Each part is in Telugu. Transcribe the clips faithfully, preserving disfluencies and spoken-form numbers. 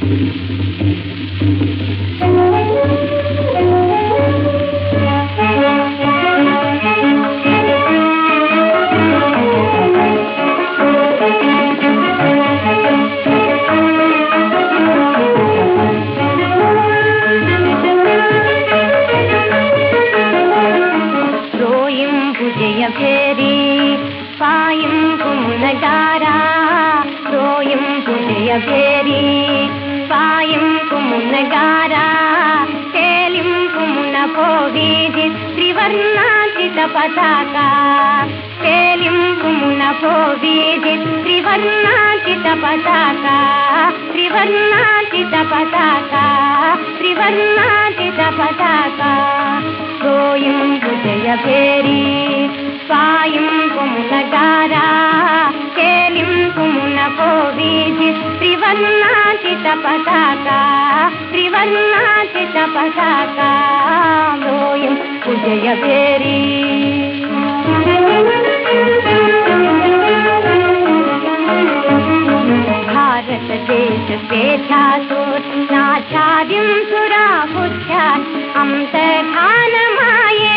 జయభేరి పాయింపు మునగారా రోయింపు జయభేరి పాయింపు మునగారా తేలింపు మునపో వీధి త్రివర్ణాచిత పతాక తేలింపు మునపో వీధి త్రివర్ణాచిత పతాక త్రివర్ణాచిత పతాక త్రివర్ణాచిత పతాక రోయింపు జయభేరి పాయింపు మునగారా తేలింపు మునపో వీధి త్రివర్ణాచిత పతాక త్రివర్ణాచిత పతాక రోయింపు జయభేరి భారత దేశ స్వేచ్ఛాచార్యం సురాబుద్ధ అంతర్ధానమాయే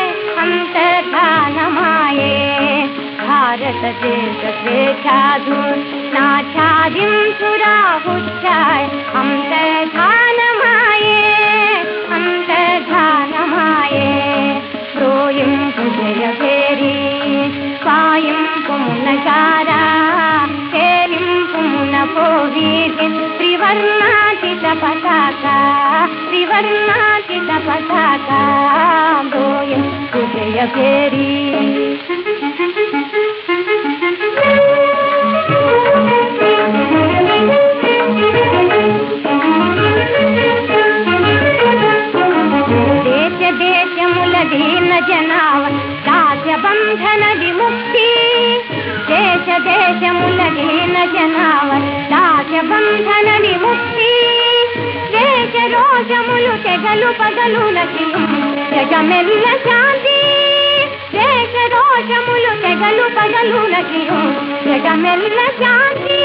అంతర్ధానమాయే భారత దేశ స్వేచ్ఛాచార్యం సురాబుద్ధ అంతర్ధానమాయే అంతర్ధానమాయే రోయింపు జయభేరి పాయింపు మునగారా తేలింపు మునపో వీధి త్రివర్ణాచిత పతాక త్రివర్ణాచిత పతాక రోయింపు జయభేరి దేశ దేశముల దీన జనావ రాజ్యబంధన విముక్తి దేశ దేశముల దీన జనావ రాజ్యబంధన విముక్తి దేశ రోషములు తెగలు పగలులకి జగమెల్ల శాంతి దేశ రోషములు తెగలు పగలులకి జగమెల్ల శాంతి